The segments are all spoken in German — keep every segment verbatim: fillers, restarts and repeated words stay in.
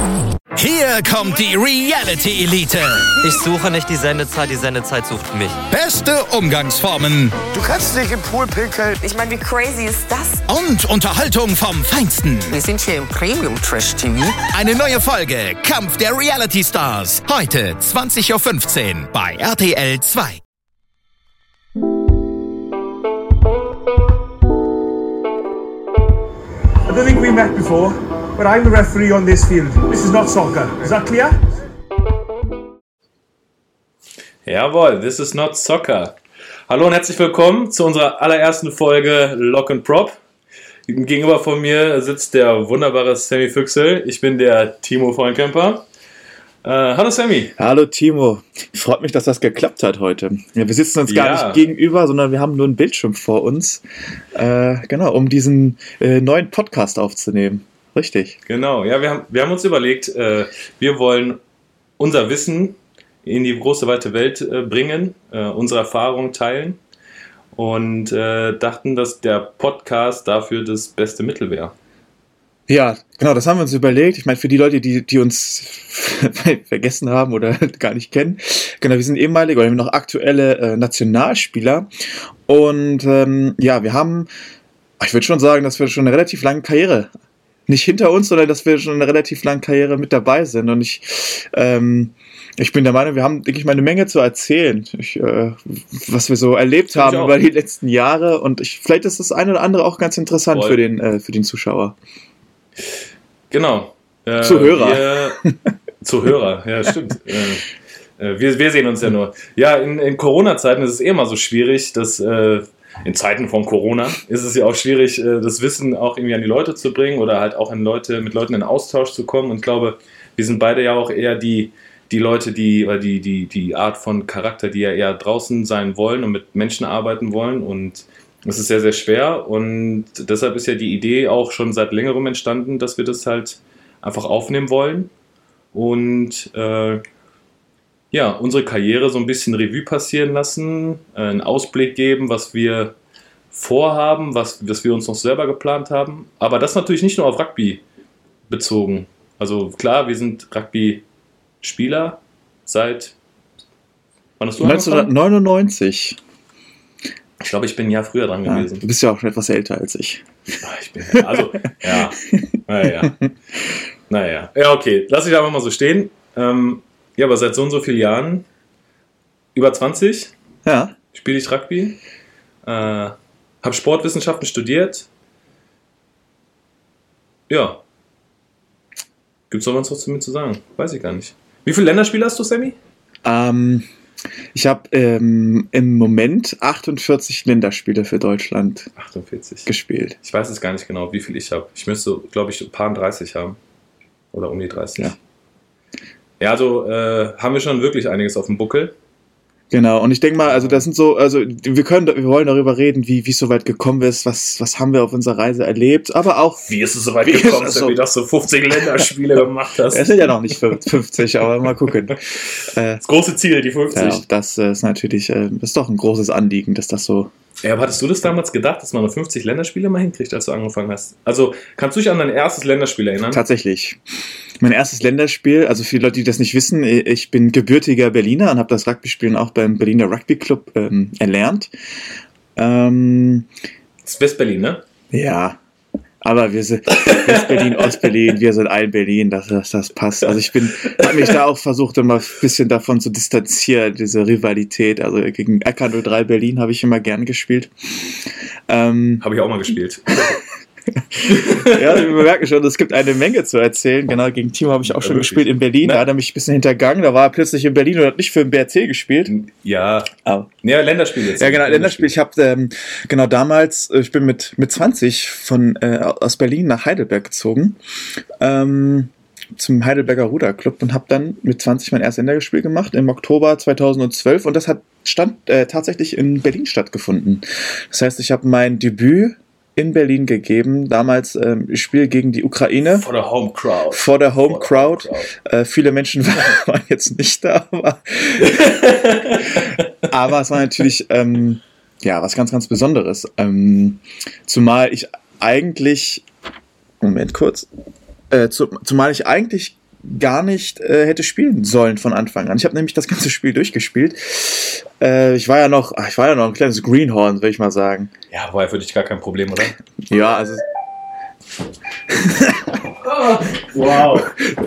Hier kommt die Reality Elite. Ich suche nicht die Sendezeit, die Sendezeit sucht mich. Beste Umgangsformen. Du kannst nicht im Pool pinkeln. Ich meine, wie crazy ist das? Und Unterhaltung vom Feinsten. Wir sind hier im Premium-Trash-T V. Eine neue Folge Kampf der Reality Stars. Heute zwanzig Uhr fünfzehn bei R T L zwei. I don't think we met before, but I'm the referee on this field. This is not soccer. Is that clear? Jawohl, this is not soccer. Hallo und herzlich willkommen zu unserer allerersten Folge Lock and Prop. Gegenüber von mir sitzt der wunderbare Sammy Füchsel. Ich bin der Timo Vollenkemper. Äh, hallo Sammy. Hallo Timo. Freut mich, dass das geklappt hat heute. Ja, wir sitzen uns gar Ja. nicht gegenüber, sondern wir haben nur einen Bildschirm vor uns. Äh, genau, um diesen äh, neuen Podcast aufzunehmen. Richtig. Genau, ja, wir haben, wir haben uns überlegt, äh, wir wollen unser Wissen in die große, weite Welt äh, bringen, äh, unsere Erfahrungen teilen und äh, dachten, dass der Podcast dafür das beste Mittel wäre. Ja, genau, das haben wir uns überlegt. Ich meine, für die Leute, die, die uns vergessen haben oder gar nicht kennen, genau, wir sind ehemalige oder noch aktuelle äh, Nationalspieler. Und ähm, ja, wir haben, ich würde schon sagen, dass wir schon eine relativ lange Karriere, nicht hinter uns, sondern dass wir schon eine relativ lange Karriere mit dabei sind. Und ich, ähm, ich bin der Meinung, wir haben, denke ich mal, eine Menge zu erzählen, ich, äh, was wir so erlebt Find ich haben auch. über die letzten Jahre. Und ich, vielleicht ist das eine oder andere auch ganz interessant Voll. für den, äh, für den Zuschauer. Genau. Äh, Zuhörer. Wir, Zuhörer, ja, stimmt. äh, äh, wir, wir sehen uns ja nur. Ja, in, in Corona-Zeiten ist es eh immer so schwierig, dass äh, in Zeiten von Corona ist es ja auch schwierig, äh, das Wissen auch irgendwie an die Leute zu bringen oder halt auch an Leute, mit Leuten in Austausch zu kommen. Und ich glaube, wir sind beide ja auch eher die, die Leute, die, oder die, die, die Art von Charakter, die ja eher draußen sein wollen und mit Menschen arbeiten wollen. Und das ist sehr, sehr schwer und deshalb ist ja die Idee auch schon seit längerem entstanden, dass wir das halt einfach aufnehmen wollen und äh, ja, unsere Karriere so ein bisschen Revue passieren lassen, äh, einen Ausblick geben, was wir vorhaben, was, was wir uns noch selber geplant haben. Aber das natürlich nicht nur auf Rugby bezogen. Also klar, wir sind Rugby-Spieler seit, wann hast du angefangen? neunzehnhundertneunundneunzig. Ich glaube, ich bin ein Jahr früher dran Ja, gewesen. du bist ja auch schon etwas älter als ich. Ah, Ich bin, also, ja, naja. Naja, ja, okay, lass ich einfach mal so stehen. Ähm, ja, aber seit so und so vielen Jahren, über zwanzig, Ja. spiele ich Rugby, äh, habe Sportwissenschaften studiert. Ja. Gibt es noch was zu mir zu sagen? Weiß ich gar nicht. Wie viele Länderspiele hast du, Sammy? Ähm, ich habe ähm, im Moment achtundvierzig Länderspiele für Deutschland achtundvierzig. gespielt. Ich weiß es gar nicht genau, wie viel ich habe. Ich müsste, glaube ich, ein paar dreißig haben. Oder um die dreißig. Ja. Ja, also äh, haben wir schon wirklich einiges auf dem Buckel. Genau, und ich denke mal, also das sind so, also wir können, wir wollen darüber reden, wie wie es so weit gekommen ist, was was haben wir auf unserer Reise erlebt, aber auch, Wie ist es so weit Wie ist gekommen, es dass so? du das so fünfzig Länderspiele gemacht hast? es sind ja noch nicht fünfzig, aber mal gucken. Äh, Das große Ziel, die fünfzig. ja, das äh, ist natürlich, äh, ist doch ein großes Anliegen, dass das so. Ja, aber hattest du das damals gedacht, dass man noch fünfzig Länderspiele mal hinkriegt, als du angefangen hast? Also, kannst du dich an dein erstes Länderspiel erinnern? Tatsächlich. Mein erstes Länderspiel, also für die Leute, die das nicht wissen, ich bin gebürtiger Berliner und habe das Rugby-Spielen auch beim Berliner Rugby Club ähm, erlernt. Ähm, Das ist West-Berlin, ne? ja, aber wir sind West-Berlin, Ost-Berlin, wir sind ein Berlin, das, das, das passt. Also ich bin, habe mich da auch versucht, immer ein bisschen davon zu distanzieren, diese Rivalität. Also gegen R K null drei Berlin habe ich immer gern gespielt. Ähm, Habe ich auch mal gespielt. Ja, wir merken schon, es gibt eine Menge zu erzählen. Genau, gegen Timo habe ich auch Ja, schon wirklich. gespielt in Berlin. Ne? Da hat er mich ein bisschen hintergangen. Da war er plötzlich in Berlin und hat nicht für den B R C gespielt. Ja, Oh. ja, Länderspiel jetzt. Ja, genau, Länderspiel. Ich habe ähm, genau damals, äh, ich bin mit, mit zwanzig von, äh, aus Berlin nach Heidelberg gezogen. Ähm, zum Heidelberger Ruderclub und habe dann mit zwanzig mein erstes Länderspiel gemacht im Oktober zweitausendzwölf und das hat stand äh, tatsächlich in Berlin stattgefunden. Das heißt, ich habe mein Debüt in Berlin gegeben, damals ähm, Spiel gegen die Ukraine. Vor der Home Crowd. Vor der Home Vor der Crowd. Home Äh, viele Menschen waren, waren jetzt nicht da, aber, aber es war natürlich ähm, ja was ganz, ganz Besonderes. Ähm, zumal ich eigentlich, Moment kurz, äh, zu, zumal ich eigentlich gar nicht äh, hätte spielen sollen von Anfang an. Ich habe nämlich das ganze Spiel durchgespielt. Äh, ich war ja noch, ach, ich war ja noch ein kleines Greenhorn, würde ich mal sagen. Ja, war ja für dich gar kein Problem, oder? Ja, also. Wow.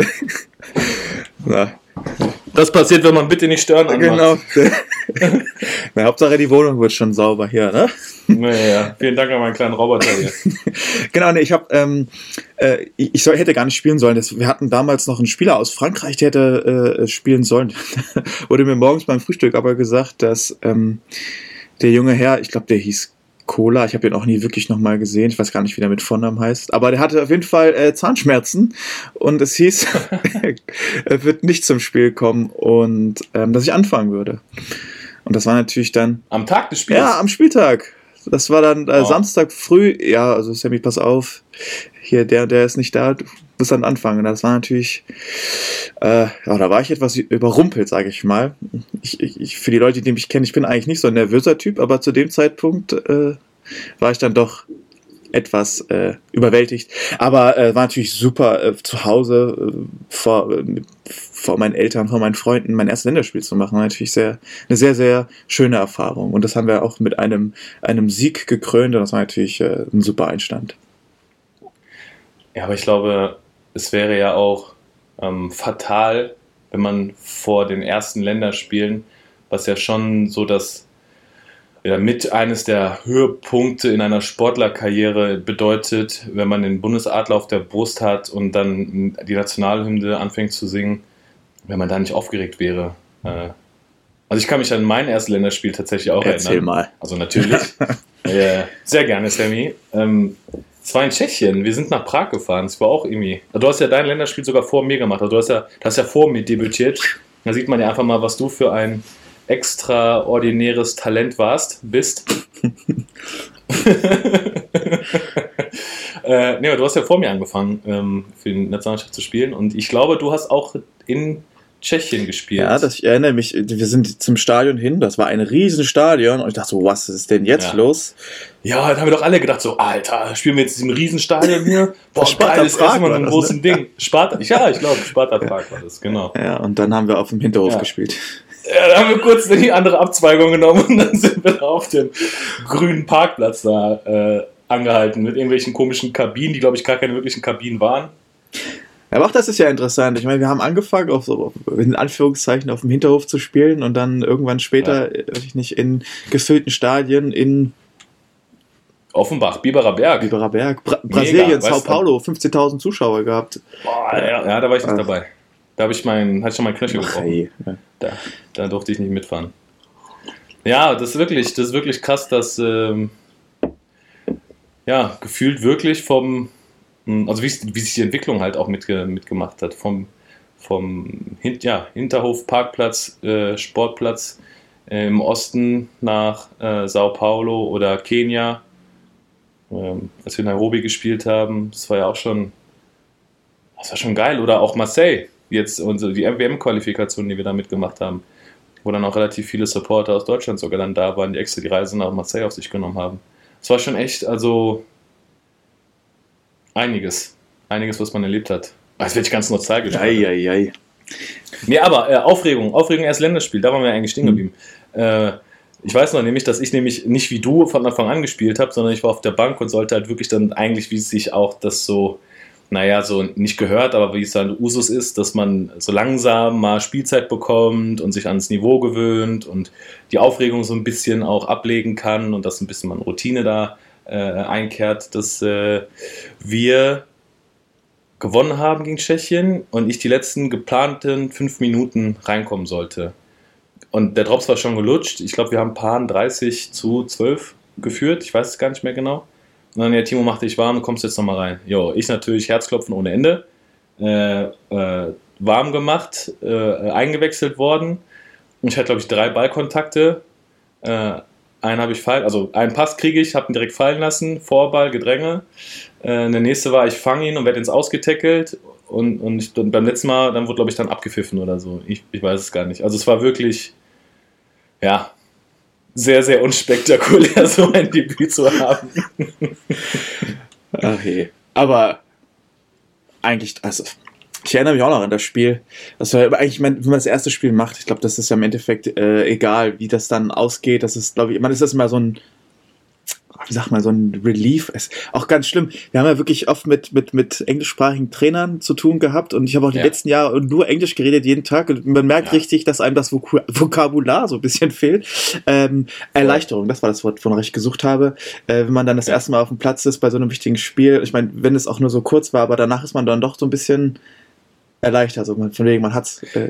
Na. Das passiert, wenn man bitte nicht stören anmacht. Genau. Na, Hauptsache die Wohnung wird schon sauber hier, ne? Naja, vielen Dank an meinen kleinen Roboter hier. Genau, ne, ich habe, ähm, äh, ich soll, hätte gar nicht spielen sollen. Das, wir hatten damals noch einen Spieler aus Frankreich, der hätte äh, spielen sollen. Wurde mir morgens beim Frühstück aber gesagt, dass ähm, der junge Herr, ich glaube, der hieß Cola, ich habe ihn auch nie wirklich nochmal gesehen, ich weiß gar nicht, wie der mit Vornamen heißt, aber der hatte auf jeden Fall äh, Zahnschmerzen und es hieß, er wird nicht zum Spiel kommen und ähm, dass ich anfangen würde. Und das war natürlich dann... Am Tag des Spiels? Ja, am Spieltag. Das war dann äh, oh. Samstag früh, ja, also Sammy, pass auf, hier, der, der ist nicht da, du musst dann anfangen. Und das war natürlich, äh, ja, da war ich etwas überrumpelt, sage ich mal. Ich, ich, für die Leute, die mich kennen, ich bin eigentlich nicht so ein nervöser Typ, aber zu dem Zeitpunkt äh, war ich dann doch etwas äh, überwältigt. Aber äh, war natürlich super, äh, zu Hause äh, vor, äh, vor meinen Eltern, vor meinen Freunden mein erstes Länderspiel zu machen. War natürlich sehr, eine sehr, sehr schöne Erfahrung. Und das haben wir auch mit einem, einem Sieg gekrönt und das war natürlich äh, ein super Einstand. Ja, aber ich glaube, es wäre ja auch ähm, fatal, wenn man vor den ersten Länderspielen, was ja schon so das ja, mit eines der Höhepunkte in einer Sportlerkarriere bedeutet, wenn man den Bundesadler auf der Brust hat und dann die Nationalhymne anfängt zu singen, wenn man da nicht aufgeregt wäre. Äh, also ich kann mich an mein erstes Länderspiel tatsächlich auch Erzähl erinnern. mal. Also natürlich. äh, sehr gerne, Sammy. Ähm, es war in Tschechien. Wir sind nach Prag gefahren. Es war auch irgendwie... Du hast ja dein Länderspiel sogar vor mir gemacht. Also du hast ja, du hast ja vor mir debütiert. Da sieht man ja einfach mal, was du für ein extraordinäres Talent warst, bist. äh, nee, aber du hast ja vor mir angefangen, ähm, für die Nationalmannschaft zu spielen. Und ich glaube, du hast auch in Tschechien gespielt. Ja, das, ich erinnere mich, wir sind zum Stadion hin, das war ein riesen Stadion und ich dachte so, was ist denn jetzt ja. los? Ja, da haben wir doch alle gedacht so, Alter, spielen wir jetzt in diesem riesen Stadion hier? Boah, Sparta geil, das Prag ist immer war ein das, großes ne? Ding. Sparta, ja, ich glaube, Sparta Prag war das, genau. Ja, und dann haben wir auf dem Hinterhof Ja. gespielt. Ja, da haben wir kurz die andere Abzweigung genommen und dann sind wir da auf dem grünen Parkplatz da äh, angehalten mit irgendwelchen komischen Kabinen, die, glaube ich, gar keine wirklichen Kabinen waren. Aber auch das ist ja interessant. Ich meine, wir haben angefangen, auf so, in Anführungszeichen, auf dem Hinterhof zu spielen und dann irgendwann später, ja. weiß ich nicht, in gefüllten Stadien in Offenbach, Biberer Berg. Biberer Berg, Bra- Brasilien, Sao weißt du? Paulo, fünfzehntausend Zuschauer gehabt. Boah, ja, ja, da war ich nicht Ach. dabei. Da habe ich mein, hatte ich schon meinen Knöchel Ach, gebrochen. hey. Ja. Da, da durfte ich nicht mitfahren. Ja, das ist wirklich, das ist wirklich krass, dass ähm, ja, gefühlt wirklich vom, also wie, wie sich die Entwicklung halt auch mitge, mitgemacht hat, vom, vom Hin, ja, Hinterhof, Parkplatz, äh, Sportplatz äh, im Osten nach äh, Sao Paulo oder Kenia, ähm, als wir in Nairobi gespielt haben, das war ja auch schon, das war schon geil. Oder auch Marseille, jetzt unsere, die W M-Qualifikation, die wir da mitgemacht haben, wo dann auch relativ viele Supporter aus Deutschland sogar dann da waren, die extra die Reise nach Marseille auf sich genommen haben. Es war schon echt, also einiges, einiges, was man erlebt hat. Jetzt werde ich ganz nostalgisch. Eieiei. Nee, aber äh, Aufregung, Aufregung erst Länderspiel, da waren wir eigentlich stehen geblieben. Mhm. Äh, ich weiß noch nämlich, dass ich nämlich nicht wie du von Anfang an gespielt habe, sondern ich war auf der Bank und sollte halt wirklich dann eigentlich, wie es sich auch das so, naja, so nicht gehört, aber wie es dann Usus ist, dass man so langsam mal Spielzeit bekommt und sich ans Niveau gewöhnt und die Aufregung so ein bisschen auch ablegen kann und dass ein bisschen man Routine da äh, einkehrt, dass äh, wir gewonnen haben gegen Tschechien und ich die letzten geplanten fünf Minuten reinkommen sollte. Und der Drops war schon gelutscht. Ich glaube, wir haben Paaren dreißig zu zwölf geführt. Ich weiß es gar nicht mehr genau. Und dann, ja, Timo, mach dich warm, du kommst jetzt nochmal rein. Jo, ich natürlich Herzklopfen ohne Ende. Äh, äh, warm gemacht, äh, eingewechselt worden. Und ich hatte, glaube ich, drei Ballkontakte. Äh, einen habe ich fallen, also einen Pass kriege ich, habe ihn direkt fallen lassen. Vorball, Gedränge. Äh, der nächste war, ich fange ihn und werde ins Ausgetackelt. Und, und, ich, und beim letzten Mal, dann wurde, glaube ich, dann abgepfiffen oder so. Ich, ich weiß es gar nicht. Also es war wirklich, ja, sehr, sehr unspektakulär, so ein Debüt zu haben. Ach je. Aber eigentlich, also, ich Ich erinnere mich auch noch an das Spiel. Das war eigentlich, wenn man das erste Spiel macht, ich glaube, das ist ja im Endeffekt äh, egal, wie das dann ausgeht. Das ist, glaube ich, man ist das immer so ein, wie sagt man, so ein Relief. Ist auch ganz schlimm. Wir haben ja wirklich oft mit, mit, mit englischsprachigen Trainern zu tun gehabt und ich habe auch die Ja. letzten Jahre nur Englisch geredet, jeden Tag. Und man merkt Ja. richtig, dass einem das Vok- Vokabular so ein bisschen fehlt. Ähm, Erleichterung, das war das Wort, wonach ich gesucht habe. Äh, wenn man dann das Ja. erste Mal auf dem Platz ist bei so einem wichtigen Spiel, ich meine, wenn es auch nur so kurz war, aber danach ist man dann doch so ein bisschen erleichtert. Also man, von wegen, man hat's. Äh,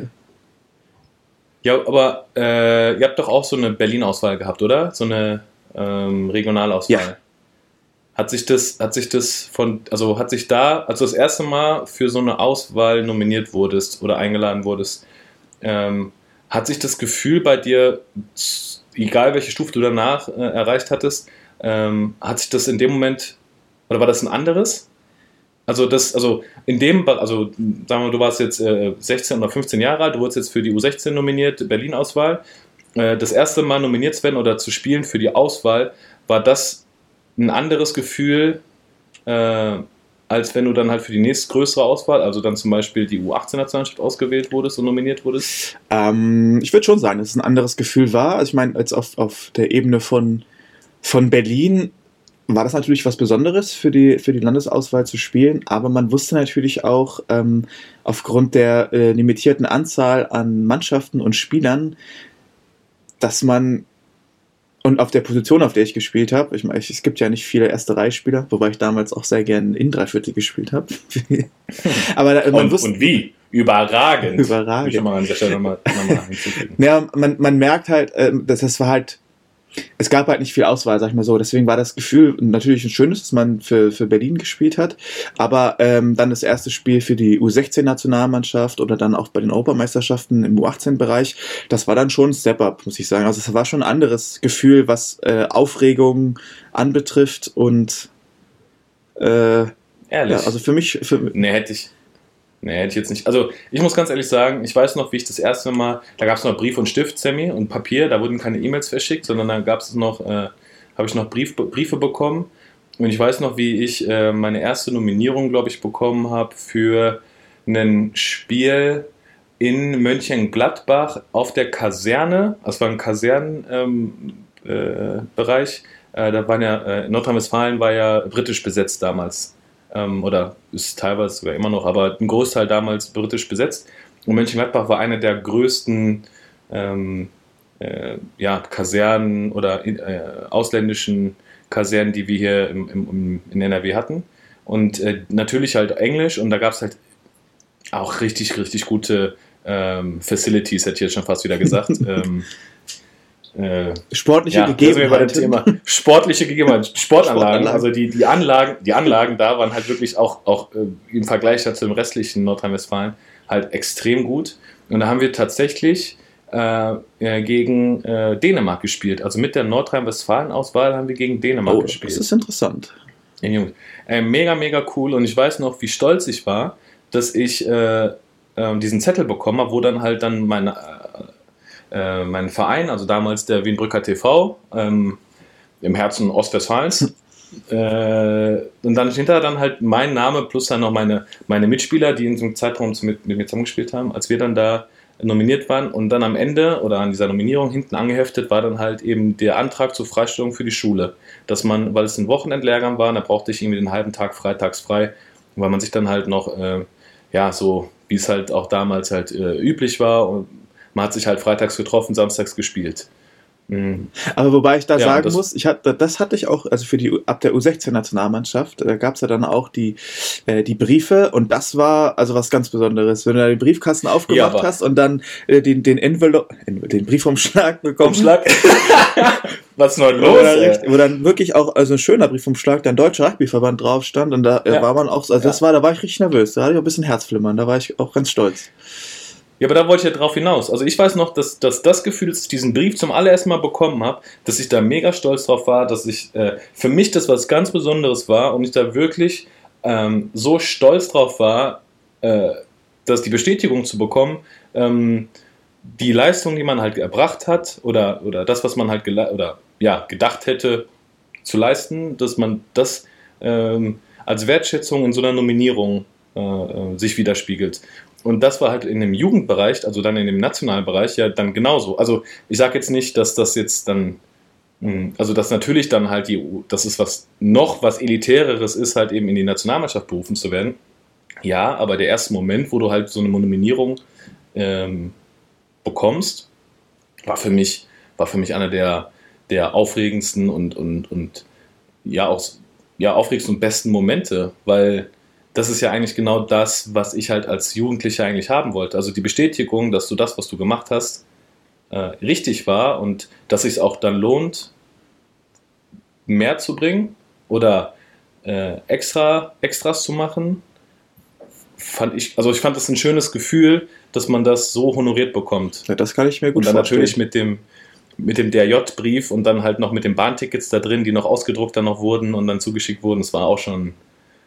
Ja, aber äh, ihr habt doch auch so eine Berlin-Auswahl gehabt, oder? So eine ähm, Regionalauswahl. Ja. Hat sich das, hat sich das von, also hat sich da, als du das erste Mal für so eine Auswahl nominiert wurdest oder eingeladen wurdest, ähm, hat sich das Gefühl bei dir, egal welche Stufe du danach äh, erreicht hattest, ähm, hat sich das in dem Moment, oder war das ein anderes? Also das, also in dem, also sagen wir mal, du warst jetzt äh, sechzehn oder fünfzehn Jahre alt, du wurdest jetzt für die U sechzehn nominiert, Berlin-Auswahl. Äh, das erste Mal nominiert zu werden oder zu spielen für die Auswahl, war das ein anderes Gefühl, äh, als wenn du dann halt für die nächstgrößere Auswahl, also dann zum Beispiel die U achtzehn-Nationalmannschaft ausgewählt wurdest und nominiert wurdest? ähm, ich würde schon sagen, dass es ein anderes Gefühl war. Also ich meine, jetzt auf, auf der Ebene von, von Berlin war das natürlich was Besonderes für die, für die Landesauswahl zu spielen, aber man wusste natürlich auch ähm, aufgrund der äh, limitierten Anzahl an Mannschaften und Spielern, dass man und auf der Position, auf der ich gespielt habe, ich meine, es gibt ja nicht viele Erste-Reihe-Spieler, wobei ich damals auch sehr gerne in Dreiviertel gespielt habe. aber da, man Und, wusste, und wie? Überragend. Überragend. Ich mal an der Stelle nochmal noch mal hinzufügen. ja, man, man merkt halt, ähm, dass das war halt, es gab halt nicht viel Auswahl, sag ich mal so. Deswegen war das Gefühl natürlich ein schönes, dass man für, für Berlin gespielt hat. Aber ähm, dann das erste Spiel für die U sechzehn-Nationalmannschaft oder dann auch bei den Europameisterschaften im U achtzehn-Bereich, das war dann schon ein Step-Up, muss ich sagen. Also es war schon ein anderes Gefühl, was äh, Aufregung anbetrifft. Und äh, Ehrlich? ja, also für mich, für, Nee, hätte ich. Nee, hätte ich jetzt nicht. Also, ich muss ganz ehrlich sagen, ich weiß noch, wie ich das erste Mal, da gab es noch Brief und Stift, Sammy, und Papier, da wurden keine E-Mails verschickt, sondern da gab es noch, äh, habe ich noch Brief, Briefe bekommen. Und ich weiß noch, wie ich äh, meine erste Nominierung, glaube ich, bekommen habe für ein Spiel in Mönchengladbach auf der Kaserne. Das war ein Kasernenbereich. Ähm, äh, Bereich. äh, da waren ja, äh, Nordrhein-Westfalen war ja britisch besetzt damals. Ähm, oder ist teilweise sogar immer noch, aber ein Großteil damals britisch besetzt. Und Mönchengladbach war eine der größten ähm, äh, ja, Kasernen oder äh, ausländischen Kasernen, die wir hier im, im, in N R W hatten. Und äh, natürlich halt Englisch, und da gab es halt auch richtig, richtig gute ähm, Facilities, hätte ich jetzt schon fast wieder gesagt. ähm, äh, sportliche ja, Gegebenheiten. Thema. Sportliche Gegebenheiten, Sportanlagen. Sportanlagen. Also die, die, Anlagen, die Anlagen da waren halt wirklich auch, auch äh, im Vergleich zu dem restlichen Nordrhein-Westfalen halt extrem gut. Und da haben wir tatsächlich äh, gegen äh, Dänemark gespielt. Also mit der Nordrhein-Westfalen-Auswahl haben wir gegen Dänemark Oh, gespielt. das ist interessant. Ja, Junge. Äh, mega, mega cool. Und ich weiß noch, wie stolz ich war, dass ich äh, äh, diesen Zettel bekommen habe, wo dann halt dann meine äh, äh, mein Verein, also damals der Wienbrücker T V, ähm, im Herzen Ostwestfalens, äh, und dann hinterher dann halt mein Name plus dann noch meine, meine Mitspieler, die in so einem Zeitraum mit, mit mir zusammengespielt haben, als wir dann da nominiert waren, und dann am Ende oder an dieser Nominierung hinten angeheftet war dann halt eben der Antrag zur Freistellung für die Schule, dass man, weil es ein Wochenendlehrgang war, da brauchte ich irgendwie den halben Tag freitags frei, weil man sich dann halt noch, äh, ja, so wie es halt auch damals halt äh, üblich war, und man hat sich halt freitags getroffen, samstags gespielt. Mhm. Aber wobei ich da Ja, sagen das- muss, ich hatte, das hatte ich auch, also für die ab der U sechzehn-Nationalmannschaft, da gab es ja dann auch die, äh, die Briefe, und das war also was ganz Besonderes, wenn du da den Briefkasten aufgemacht Ja, aber- hast und dann äh, den, den Envelope, den Briefumschlag bekommen. Umschlag. Was ist noch Wo los? dann, ey? richtig- wo dann wirklich auch, also ein schöner Briefumschlag, der Deutsche Rugbyverband drauf stand, und da äh, Ja. war man auch, also das war, da war ich richtig nervös, da hatte ich auch ein bisschen Herzflimmern, da war ich auch ganz stolz. Ja, aber da wollte ich ja drauf hinaus. Also ich weiß noch, dass, dass das Gefühl, dass ich diesen Brief zum allerersten Mal bekommen habe, dass ich da mega stolz drauf war, dass ich, äh, für mich das was ganz Besonderes war, und ich da wirklich ähm, so stolz drauf war, äh, dass die Bestätigung zu bekommen, ähm, die Leistung, die man halt erbracht hat, oder, oder das, was man halt gele- oder, ja, gedacht hätte zu leisten, dass man das ähm, als Wertschätzung in so einer Nominierung äh, sich widerspiegelt. Und das war halt in dem Jugendbereich, also dann in dem nationalen Bereich, ja dann genauso. Also ich sage jetzt nicht, dass das jetzt dann, also dass natürlich dann halt die, das ist was noch was Elitäreres ist, halt eben in die Nationalmannschaft berufen zu werden. Ja, aber der erste Moment, wo du halt so eine Nominierung ähm, bekommst, war für mich, war für mich einer der, der aufregendsten und, und, und ja auch ja, aufregendsten und besten Momente, weil das ist ja eigentlich genau das, was ich halt als Jugendlicher eigentlich haben wollte. Also die Bestätigung, dass du das, was du gemacht hast, äh, richtig war und dass es sich auch dann lohnt, mehr zu bringen oder äh, extra Extras zu machen, fand ich, also ich fand das ein schönes Gefühl, dass man das so honoriert bekommt. Ja, das kann ich mir gut vorstellen. Und dann vorstellen. natürlich mit dem mit dem D R J-Brief und dann halt noch mit den Bahntickets da drin, die noch ausgedruckt dann noch wurden und dann zugeschickt wurden. Das war auch schon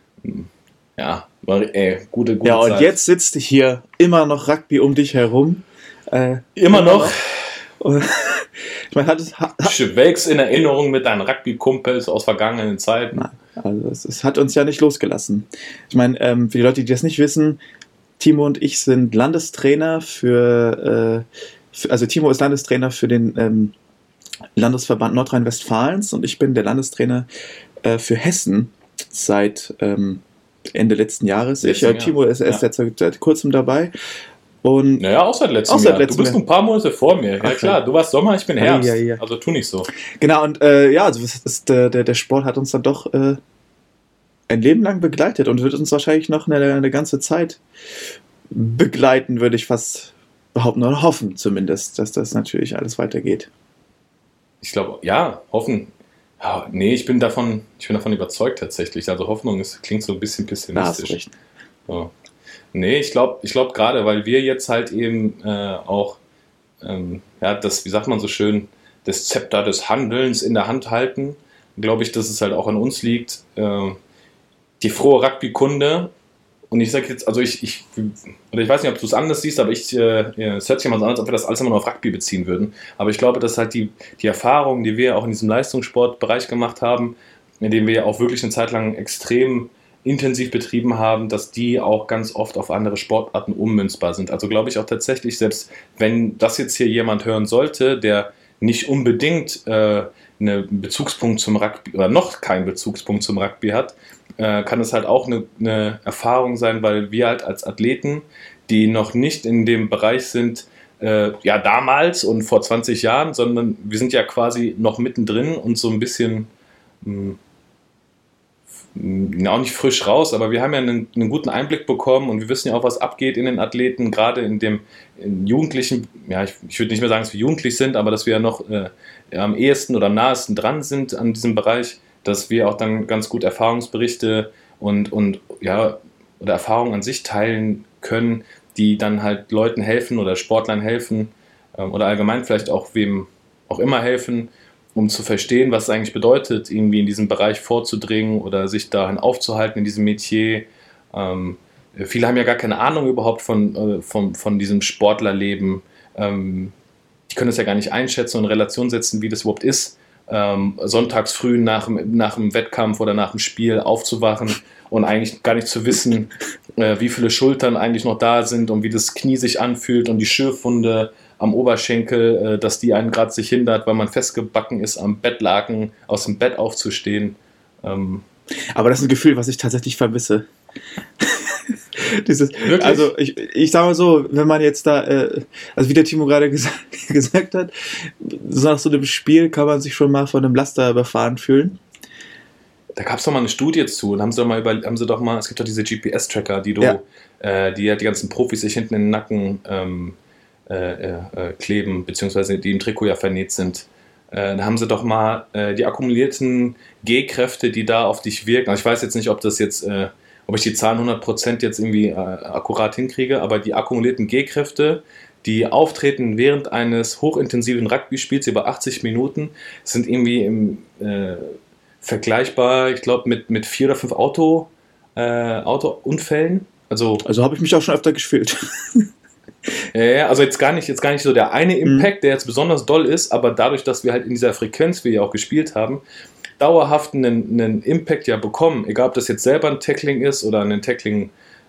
ja, war ey, gute, gute Ja, und Zeit. jetzt sitzt hier immer noch Rugby um dich herum. Äh, immer noch. Und ich meine, hat es. Hat, Schwelgst in Erinnerung mit deinen Rugby-Kumpels aus vergangenen Zeiten. Nein, also es, es hat uns ja nicht losgelassen. Ich meine, ähm, für die Leute, die das nicht wissen, Timo und ich sind Landestrainer für, äh, für also Timo ist Landestrainer für den ähm, Landesverband Nordrhein-Westfalens und ich bin der Landestrainer äh, für Hessen seit ähm, Ende letzten Jahres. Ich, äh, Timo ist erst ja. seit, seit kurzem dabei. Und naja, auch seit letztem auch seit Jahr. letztem du bist Jahr. ein paar Monate vor mir. Ja Ach, klar, ja. du warst Sommer, ich bin Herbst. Ja, ja, ja. Also tu nicht so. Genau, und äh, ja, also das ist, der, der, der Sport hat uns dann doch äh, ein Leben lang begleitet und wird uns wahrscheinlich noch eine, eine ganze Zeit begleiten, würde ich fast behaupten oder hoffen zumindest, dass das natürlich alles weitergeht. Ich glaube, ja, hoffen. Ja, nee, ich bin davon, ich bin davon überzeugt tatsächlich. Also Hoffnung ist, klingt so ein bisschen pessimistisch. So. Nee, ich glaube, ich glaube gerade, weil wir jetzt halt eben äh, auch, ähm, ja, das, wie sagt man so schön, das Zepter des Handelns in der Hand halten, glaube ich, dass es halt auch an uns liegt, äh, die frohe Rugby-Kunde. Und ich sage jetzt, also ich, ich, oder ich weiß nicht, ob du es anders siehst, aber ich, äh, es hört sich immer so an, als ob wir das alles immer nur auf Rugby beziehen würden. Aber ich glaube, dass halt die, die Erfahrungen, die wir auch in diesem Leistungssportbereich gemacht haben, in dem wir auch wirklich eine Zeit lang extrem intensiv betrieben haben, dass die auch ganz oft auf andere Sportarten ummünzbar sind. Also glaube ich auch tatsächlich, selbst wenn das jetzt hier jemand hören sollte, der nicht unbedingt äh, einen Bezugspunkt zum Rugby oder noch keinen Bezugspunkt zum Rugby hat, äh, kann es halt auch eine, eine Erfahrung sein, weil wir halt als Athleten, die noch nicht in dem Bereich sind, äh, ja damals und vor zwanzig Jahren, sondern wir sind ja quasi noch mittendrin und so ein bisschen mh, auch nicht frisch raus, aber wir haben ja einen, einen guten Einblick bekommen und wir wissen ja auch, was abgeht in den Athleten, gerade in dem in Jugendlichen, ja, ich, ich würde nicht mehr sagen, dass wir jugendlich sind, aber dass wir ja noch äh, am ehesten oder am nahesten dran sind an diesem Bereich, dass wir auch dann ganz gut Erfahrungsberichte und, und ja, oder Erfahrungen an sich teilen können, die dann halt Leuten helfen oder Sportlern helfen ähm, oder allgemein vielleicht auch wem auch immer helfen, um zu verstehen, was es eigentlich bedeutet, irgendwie in diesem Bereich vorzudringen oder sich dahin aufzuhalten in diesem Metier. Ähm, viele haben ja gar keine Ahnung überhaupt von, äh, von, von diesem Sportlerleben. Ähm, die können es ja gar nicht einschätzen und in Relation setzen, wie das überhaupt ist, ähm, sonntags früh nach, nach dem Wettkampf oder nach dem Spiel aufzuwachen und eigentlich gar nicht zu wissen, äh, wie viele Schultern eigentlich noch da sind und wie das Knie sich anfühlt und die Schürfwunde am Oberschenkel, äh, dass die einen gerade sich hindert, weil man festgebacken ist, am Bettlaken aus dem Bett aufzustehen. Ähm Aber das ist ein Gefühl, was ich tatsächlich vermisse. Dieses, Wirklich? also ich, ich sage mal so, wenn man jetzt da, äh, also wie der Timo gerade gesagt, gesagt hat, so nach so einem Spiel kann man sich schon mal von einem Laster überfahren fühlen. Da gab es doch mal eine Studie zu und haben sie doch mal über, haben sie doch mal, es gibt doch diese G P S-Tracker, die du, Ja. äh, die ja die ganzen Profis sich hinten in den Nacken ähm, äh, äh, kleben, beziehungsweise die im Trikot ja vernäht sind. Äh, da haben sie doch mal äh, die akkumulierten G-Kräfte, die da auf dich wirken. Also ich weiß jetzt nicht, ob das jetzt, äh, ob ich die Zahlen hundert Prozent jetzt irgendwie äh, akkurat hinkriege, aber die akkumulierten G-Kräfte, die auftreten während eines hochintensiven Rugby-Spiels über achtzig Minuten, sind irgendwie im äh, vergleichbar, ich glaube, mit, mit vier oder fünf Auto, äh, Autounfällen. Also, Also habe ich mich auch schon öfter gefühlt. ja, also jetzt gar nicht, jetzt gar nicht so der eine Impact, der jetzt besonders doll ist, aber dadurch, dass wir halt in dieser Frequenz, wie wir ja auch gespielt haben, dauerhaft einen, einen Impact ja bekommen, egal ob das jetzt selber ein Tackling ist oder ein Tackling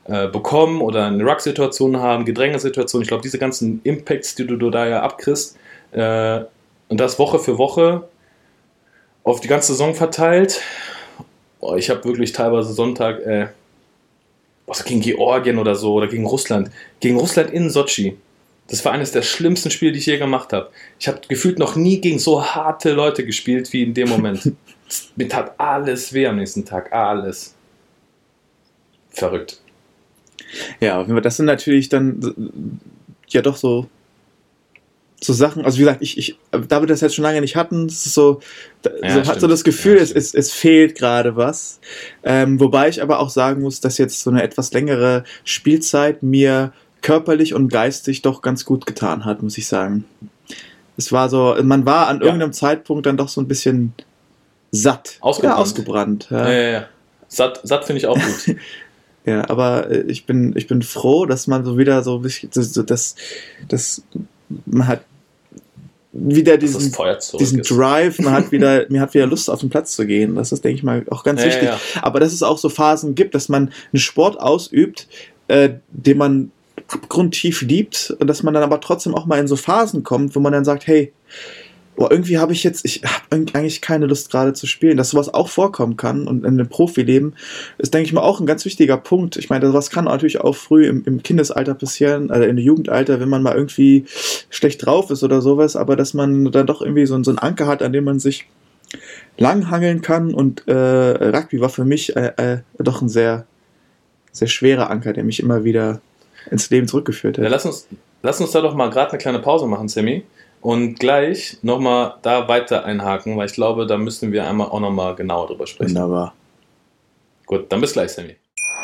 äh, bekommen oder eine Ruck-Situation haben, Gedrängesituation. Ich glaube, diese ganzen Impacts, die du, du da ja abkriegst, äh, und das Woche für Woche auf die ganze Saison verteilt. Boah, ich habe wirklich teilweise Sonntag äh, was, gegen Georgien oder so oder gegen Russland. Gegen Russland in Sotschi. Das war eines der schlimmsten Spiele, die ich je gemacht habe. Ich habe gefühlt noch nie gegen so harte Leute gespielt wie in dem Moment. Mir tat alles weh am nächsten Tag. Alles. Verrückt. Ja, das sind natürlich dann ja doch so so Sachen, also wie gesagt, ich, ich, da wir das jetzt schon lange nicht hatten, es ist so, ja, so hat so das Gefühl, ja, es, es, es fehlt gerade was. Ähm, wobei ich aber auch sagen muss, dass jetzt so eine etwas längere Spielzeit mir körperlich und geistig doch ganz gut getan hat, muss ich sagen. Es war so, man war an irgendeinem ja. Zeitpunkt dann doch so ein bisschen satt. Ausgebrannt. Ja, ausgebrannt. Ja, ja, ja, ja. Satt, satt finde ich auch gut. Ja, aber ich bin, ich bin froh, dass man so wieder so ein bisschen, so, das, das, man hat wieder diesen, diesen Drive, man hat wieder, mir hat wieder Lust auf den Platz zu gehen. Das ist, denke ich mal, auch ganz ja, wichtig. Ja, ja. Aber dass es auch so Phasen gibt, dass man einen Sport ausübt, äh, den man abgrundtief liebt und dass man dann aber trotzdem auch mal in so Phasen kommt, wo man dann sagt, hey, boah, irgendwie habe ich jetzt, ich habe eigentlich keine Lust gerade zu spielen, dass sowas auch vorkommen kann und in dem Profileben ist, denke ich mal, auch ein ganz wichtiger Punkt. Ich meine, sowas kann natürlich auch früh im, im Kindesalter passieren, also im Jugendalter, wenn man mal irgendwie schlecht drauf ist oder sowas, aber dass man dann doch irgendwie so, so einen Anker hat, an dem man sich langhangeln kann und äh, Rugby war für mich äh, äh, doch ein sehr, sehr schwerer Anker, der mich immer wieder ins Leben zurückgeführt hat. Ja, lass uns, lass uns da doch mal gerade eine kleine Pause machen, Sammy. Und gleich nochmal da weiter einhaken, weil ich glaube, da müssen wir einmal auch nochmal genauer drüber sprechen. Wunderbar. Gut, dann bis gleich, Sammy.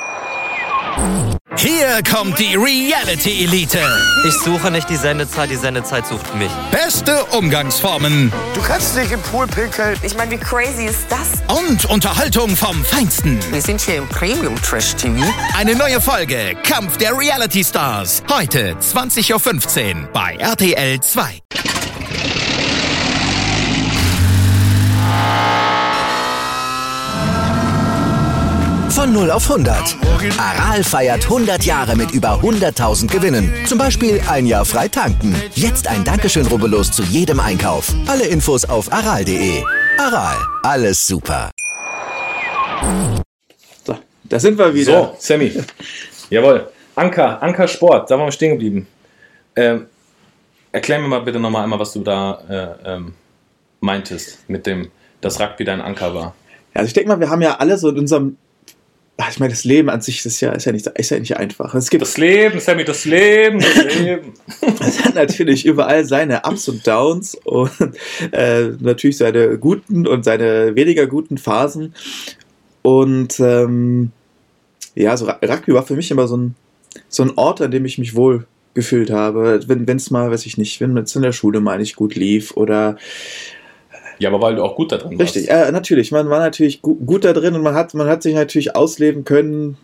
Hier kommt die Reality Elite. Ich suche nicht die Sendezeit, die Sendezeit sucht mich. Beste Umgangsformen. Du kannst nicht im Pool pinkeln. Ich meine, wie crazy ist das? Und Unterhaltung vom Feinsten. Wir sind hier im Premium-Trash-T V. Eine neue Folge Kampf der Reality Stars. Heute zwanzig Uhr fünfzehn bei R T L zwei. Von null auf hundert. Aral feiert hundert Jahre mit über hunderttausend Gewinnen. Zum Beispiel ein Jahr frei tanken. Jetzt ein Dankeschön, rubbellos zu jedem Einkauf. Alle Infos auf aral punkt de. Aral, alles super. So, da sind wir wieder. So, Sammy. Jawohl. Anker, Anker Sport, da waren wir stehen geblieben. Ähm, erklär mir mal bitte nochmal einmal, was du da äh, ähm, meintest, mit dem, dass Rugby dein Anker war. Also ich denke mal, wir haben ja alle so in unserem, ach, ich meine, das Leben an sich ist ja, ist ja, nicht, ist ja nicht einfach. Es gibt das Leben, Sammy, das Leben, das Leben. Es hat natürlich überall seine Ups und Downs und äh, natürlich seine guten und seine weniger guten Phasen. Und ähm, ja, so Rugby war für mich immer so ein, so ein Ort, an dem ich mich wohl gefühlt habe. Wenn es mal, weiß ich nicht, wenn es in der Schule mal nicht gut lief oder ja, aber weil du auch gut da drin warst. Richtig, äh, natürlich. Man war natürlich gu- gut da drin und man hat, man hat sich natürlich ausleben können.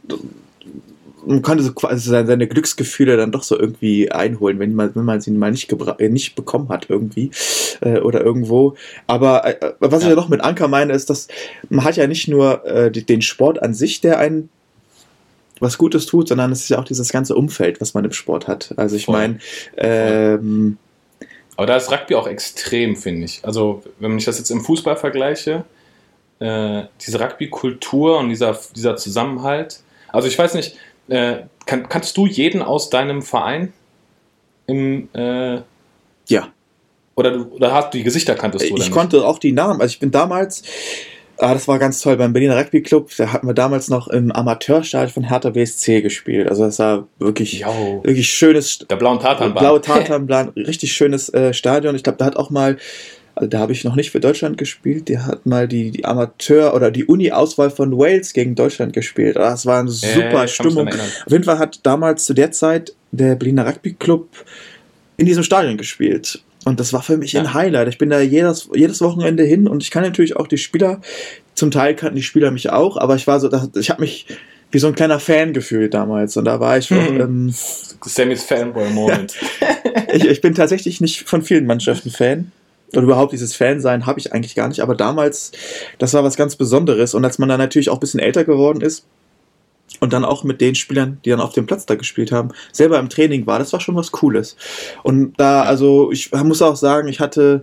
Man konnte so quasi seine Glücksgefühle dann doch so irgendwie einholen, wenn man, wenn man sie mal nicht, gebra- äh, nicht bekommen hat irgendwie äh, oder irgendwo. Aber äh, was ja. ich ja noch mit Anker meine, ist, dass man hat ja nicht nur äh, den Sport an sich, der einen was Gutes tut, sondern es ist ja auch dieses ganze Umfeld, was man im Sport hat. Also ich meine, ähm, aber da ist Rugby auch extrem, finde ich. Also, wenn ich das jetzt im Fußball vergleiche, äh, diese Rugby-Kultur und dieser, dieser Zusammenhalt. Also, ich weiß nicht, äh, kann, kannst du jeden aus deinem Verein im. Äh, ja. Oder, du, oder hast du die Gesichter kanntest du? Ich oder nicht? konnte auch die Namen. Also, ich bin damals. Ah, das war ganz toll. Beim Berliner Rugby Club, da hatten wir damals noch im Amateurstadion von Hertha B S C gespielt. Also das war wirklich, jo. wirklich schönes. Der blauen Tatanbahn. Blaue Tatanbahn, richtig schönes äh, Stadion. Ich glaube, da hat auch mal, also da habe ich noch nicht für Deutschland gespielt, der hat mal die, die Amateur- oder die Uni-Auswahl von Wales gegen Deutschland gespielt. Das war eine super äh, Stimmung. Auf jeden Fall hat damals zu der Zeit der Berliner Rugby Club in diesem Stadion gespielt. Und das war für mich ja. ein Highlight. Ich bin da jedes, jedes Wochenende hin und ich kann natürlich auch die Spieler, zum Teil kannten die Spieler mich auch, aber ich war so, ich habe mich wie so ein kleiner Fan gefühlt damals und da war ich mhm. ähm, Sammys Fanboy-Moment. Ja. ich, ich bin tatsächlich nicht von vielen Mannschaften Fan. Und überhaupt dieses Fan-Sein habe ich eigentlich gar nicht, aber damals, das war was ganz Besonderes und als man dann natürlich auch ein bisschen älter geworden ist, und dann auch mit den Spielern, die dann auf dem Platz da gespielt haben, selber im Training war, das war schon was Cooles. Und da, also ich muss auch sagen, ich hatte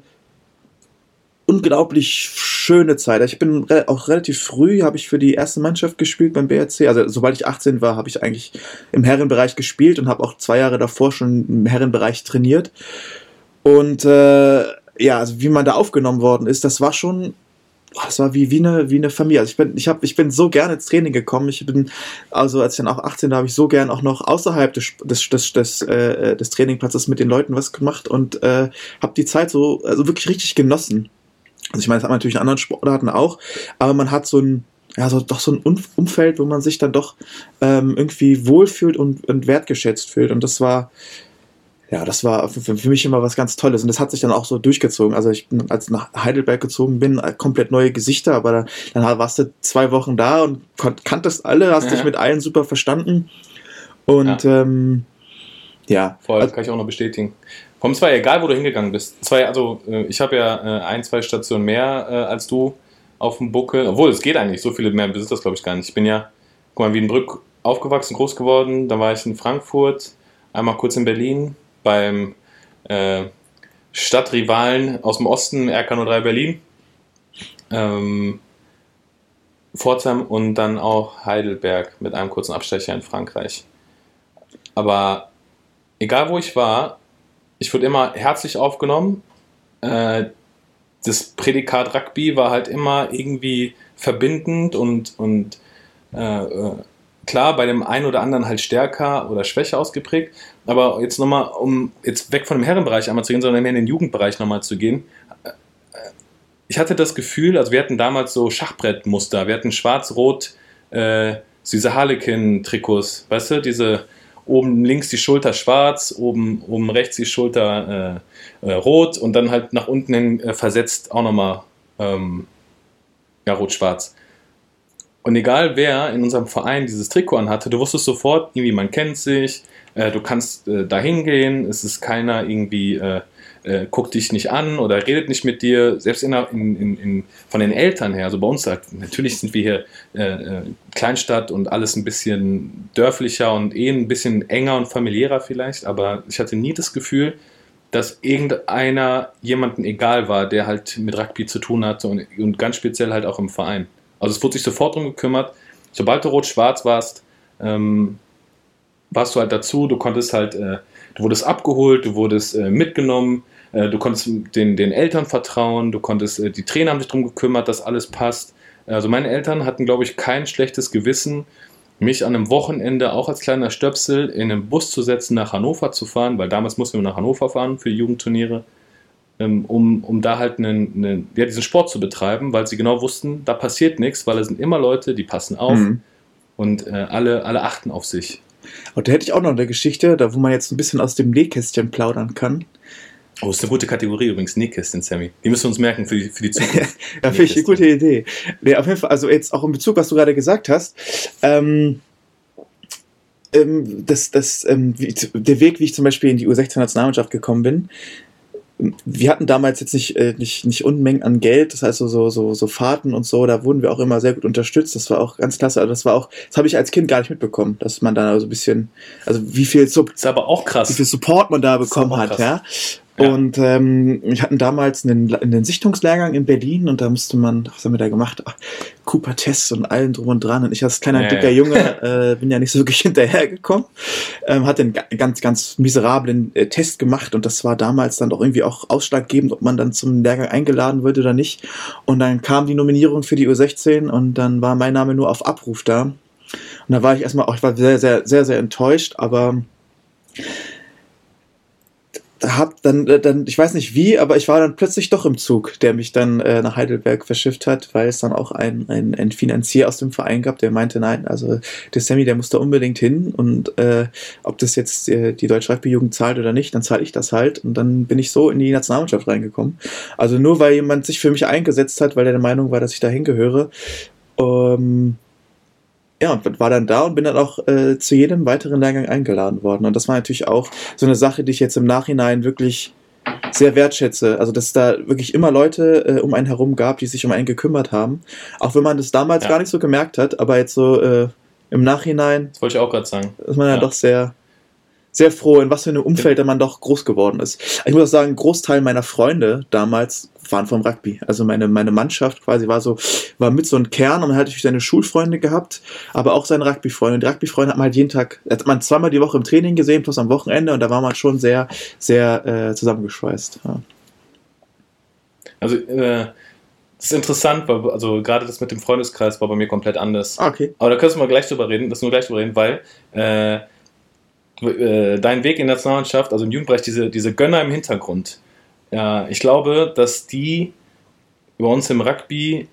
unglaublich schöne Zeit. Ich bin re- auch relativ früh, habe ich für die erste Mannschaft gespielt beim B R C. Also sobald ich achtzehn war, habe ich eigentlich im Herrenbereich gespielt und habe auch zwei Jahre davor schon im Herrenbereich trainiert. Und äh, ja, also wie man da aufgenommen worden ist, das war schon, das war wie, wie, eine, wie eine Familie. Also ich bin, ich, hab, ich bin so gerne ins Training gekommen. Ich bin, also als ich dann auch achtzehn war, habe ich so gern auch noch außerhalb des, des, des, des, äh, des Trainingplatzes mit den Leuten was gemacht und äh, habe die Zeit so, also wirklich richtig genossen. Also ich meine, das hat man natürlich in anderen Sportarten auch, aber man hat so ein, ja, so doch so ein Umfeld, wo man sich dann doch ähm, irgendwie wohlfühlt und, und wertgeschätzt fühlt. Und das war, ja, das war für, für mich immer was ganz Tolles. Und das hat sich dann auch so durchgezogen. Also ich bin, als ich nach Heidelberg gezogen bin, komplett neue Gesichter, aber dann, dann warst du zwei Wochen da und kanntest alle, hast ja. dich mit allen super verstanden. Und ja, ähm, ja. Voll, das kann ich auch noch bestätigen. Komm, es war egal, wo du hingegangen bist. Zwei, also ich habe ja äh, ein, zwei Stationen mehr äh, als du auf dem Buckel. Obwohl, es geht eigentlich, so viele mehr besitzt das, glaube ich, gar nicht. Ich bin ja, guck mal, in Wiedenbrück aufgewachsen, groß geworden. Dann war ich in Frankfurt, einmal kurz in Berlin beim äh, Stadtrivalen aus dem Osten, R K null drei Berlin. Ähm, Pforzheim und dann auch Heidelberg mit einem kurzen Abstecher in Frankreich. Aber egal, wo ich war, ich wurde immer herzlich aufgenommen. Äh, das Prädikat Rugby war halt immer irgendwie verbindend und, und äh, klar, bei dem einen oder anderen halt stärker oder schwächer ausgeprägt. Aber jetzt nochmal, um jetzt weg von dem Herrenbereich einmal zu gehen, sondern mehr in den Jugendbereich nochmal zu gehen. Ich hatte das Gefühl, also wir hatten damals so Schachbrettmuster. Wir hatten schwarz-rot, äh, diese Harlequin-Trikots, weißt du, diese oben links die Schulter schwarz, oben, oben rechts die Schulter äh, äh, rot und dann halt nach unten hin äh, versetzt auch nochmal ähm, ja, rot-schwarz. Und egal wer in unserem Verein dieses Trikot anhatte, du wusstest sofort, irgendwie man kennt sich, äh, du kannst äh, da hingehen, es ist keiner irgendwie, äh, äh, guckt dich nicht an oder redet nicht mit dir, selbst in, in, in, in, von den Eltern her, also bei uns halt, natürlich sind wir hier äh, Kleinstadt und alles ein bisschen dörflicher und eh ein bisschen enger und familiärer vielleicht, aber ich hatte nie das Gefühl, dass irgendeiner jemandem egal war, der halt mit Rugby zu tun hatte und, und ganz speziell halt auch im Verein. Also es wurde sich sofort drum gekümmert, sobald du rot-schwarz warst, ähm, warst du halt dazu, du konntest halt, äh, du wurdest abgeholt, du wurdest äh, mitgenommen, äh, du konntest den, den Eltern vertrauen, du konntest, äh, die Trainer haben sich drum gekümmert, dass alles passt. Also meine Eltern hatten, glaube ich, kein schlechtes Gewissen, mich an einem Wochenende auch als kleiner Stöpsel in einen Bus zu setzen, nach Hannover zu fahren, weil damals mussten wir nach Hannover fahren für die Jugendturniere, ähm, um, um da halt einen, einen, ja, diesen Sport zu betreiben, weil sie genau wussten, da passiert nichts, weil es sind immer Leute, die passen auf mhm. und äh, alle, alle achten auf sich. Und da hätte ich auch noch eine Geschichte, da wo man jetzt ein bisschen aus dem Nähkästchen plaudern kann. Oh, ist eine gute Kategorie übrigens, Nähkästchen, Sammy. Die müssen wir uns merken für die, für die Zukunft. Ja, finde ich eine gute Idee. Nee, auf jeden Fall, also jetzt auch in Bezug, was du gerade gesagt hast, ähm, ähm, das, das, ähm, wie, der Weg, wie ich zum Beispiel in die U sechzehn-Nationalmannschaft gekommen bin, wir hatten damals jetzt nicht, äh, nicht, nicht Unmengen an Geld, das heißt so, so, so, so Fahrten und so, da wurden wir auch immer sehr gut unterstützt, das war auch ganz klasse, also das war auch, das habe ich als Kind gar nicht mitbekommen, dass man da so ein bisschen, also wie viel, Sub- ist aber auch krass. wie viel Support man da bekommen hat, krass. ja. Ja. Und ähm, wir hatten damals einen, einen Sichtungslehrgang in Berlin und da musste man, was haben wir da gemacht? Ach, Cooper-Tests und allem drum und dran. Und ich als kleiner, ja, dicker ja. Junge äh, bin ja nicht so wirklich hinterhergekommen. Ähm, hatte einen ganz, ganz miserablen äh, Test gemacht und das war damals dann doch irgendwie auch ausschlaggebend, ob man dann zum Lehrgang eingeladen wird oder nicht. Und dann kam die Nominierung für die U sechzehn und dann war mein Name nur auf Abruf da. Und da war ich erstmal auch, ich war sehr, sehr, sehr, sehr enttäuscht, aber hab dann, dann, ich weiß nicht wie, aber ich war dann plötzlich doch im Zug, der mich dann äh, nach Heidelberg verschifft hat, weil es dann auch ein, ein, ein Finanzier aus dem Verein gab, der meinte, nein, also der Sammy, der muss da unbedingt hin und äh, ob das jetzt äh, die Deutsche Rugby-Jugend zahlt oder nicht, dann zahle ich das halt und dann bin ich so in die Nationalmannschaft reingekommen. Also nur, weil jemand sich für mich eingesetzt hat, weil er der Meinung war, dass ich da hingehöre, ähm, ja, und war dann da und bin dann auch äh, zu jedem weiteren Lehrgang eingeladen worden. Und das war natürlich auch so eine Sache, die ich jetzt im Nachhinein wirklich sehr wertschätze. Also, dass es da wirklich immer Leute äh, um einen herum gab, die sich um einen gekümmert haben. Auch wenn man das damals ja. gar nicht so gemerkt hat, aber jetzt so äh, im Nachhinein Das wollte ich auch gerade sagen. ist man ja, Ja. doch sehr, sehr froh, in was für einem Umfeld man doch groß geworden ist. Ich muss auch sagen, ein Großteil meiner Freunde damals waren vom Rugby. Also meine, meine Mannschaft quasi war so, war mit so einem Kern und man hat natürlich seine Schulfreunde gehabt, aber auch seine Rugby-Freunde. Die Rugby-Freunde hat man halt jeden Tag, hat man zweimal die Woche im Training gesehen, plus am Wochenende, und da war man schon sehr, sehr äh, zusammengeschweißt. Ja. Also, äh, das ist interessant, weil, also gerade das mit dem Freundeskreis war bei mir komplett anders. Ah, okay. Aber da können wir mal gleich drüber reden, das nur gleich drüber reden, weil äh, äh, dein Weg in der Nationalmannschaft, also im Jugendbereich, diese, diese Gönner im Hintergrund, ja, ich glaube, dass die bei uns im Rugby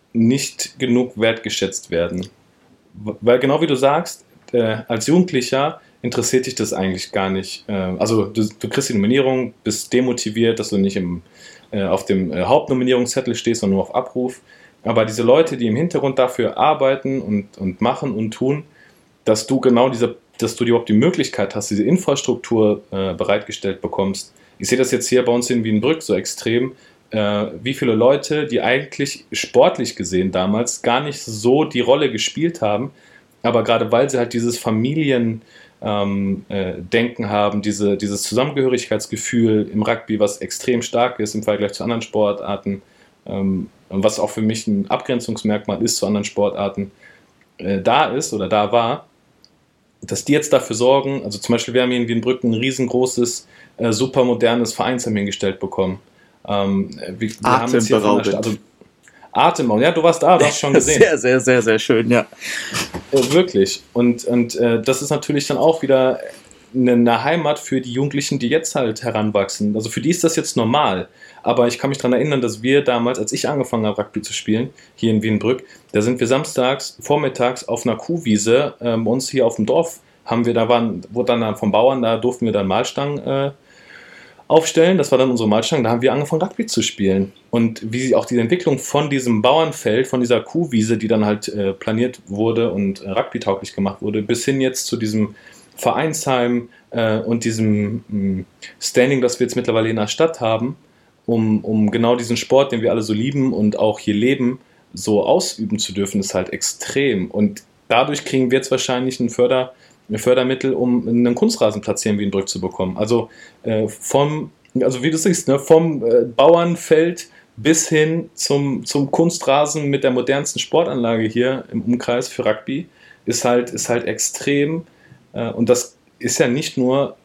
nicht genug wertgeschätzt werden. Weil genau wie du sagst, äh, als Jugendlicher interessiert dich das eigentlich gar nicht. Äh, also du, du kriegst die Nominierung, bist demotiviert, dass du nicht im, äh, auf dem äh, Hauptnominierungszettel stehst, sondern nur auf Abruf. Aber diese Leute, die im Hintergrund dafür arbeiten und, und machen und tun, dass du genau diese, dass du überhaupt die Möglichkeit hast, diese Infrastruktur äh, bereitgestellt bekommst. Ich sehe das jetzt hier bei uns in Wienbrück so extrem, äh, wie viele Leute, die eigentlich sportlich gesehen damals gar nicht so die Rolle gespielt haben, aber gerade weil sie halt dieses Familiendenken ähm, äh, haben, diese, dieses Zusammengehörigkeitsgefühl im Rugby, was extrem stark ist im Vergleich zu anderen Sportarten, ähm, und was auch für mich ein Abgrenzungsmerkmal ist zu anderen Sportarten, äh, da ist oder da war, dass die jetzt dafür sorgen, also zum Beispiel wir haben hier in Wienbrück ein riesengroßes, äh, super modernes Vereinsheim hingestellt bekommen. Ähm, wir, wir haben jetzt hier von der Stadt, also Atemberaubend, ja, du warst da, du hast schon gesehen. Sehr, sehr, sehr, sehr schön, ja. Äh, wirklich. Und, und äh, das ist natürlich dann auch wieder eine, eine Heimat für die Jugendlichen, die jetzt halt heranwachsen. Also für die ist das jetzt normal. Aber ich kann mich daran erinnern, dass wir damals, als ich angefangen habe, Rugby zu spielen, hier in Wienbrück, da sind wir samstags, vormittags auf einer Kuhwiese, äh, bei uns hier auf dem Dorf, haben wir, da waren, wurde dann vom Bauern, da durften wir dann Mahlstangen äh, aufstellen, das war dann unsere Mahlstange, da haben wir angefangen, Rugby zu spielen. Und wie auch die Entwicklung von diesem Bauernfeld, von dieser Kuhwiese, die dann halt äh, planiert wurde und äh, rugbytauglich gemacht wurde, bis hin jetzt zu diesem Vereinsheim äh, und diesem mh, Standing, das wir jetzt mittlerweile in der Stadt haben, um, um genau diesen Sport, den wir alle so lieben und auch hier leben, so ausüben zu dürfen, ist halt extrem. Und dadurch kriegen wir jetzt wahrscheinlich ein Förder Fördermittel, um einen Kunstrasenplatz hier in Wienbrück zu bekommen. Also äh, vom, also wie du siehst, ne, vom äh, Bauernfeld bis hin zum, zum Kunstrasen mit der modernsten Sportanlage hier im Umkreis für Rugby ist halt, ist halt extrem. Äh, und das ist ja nicht nur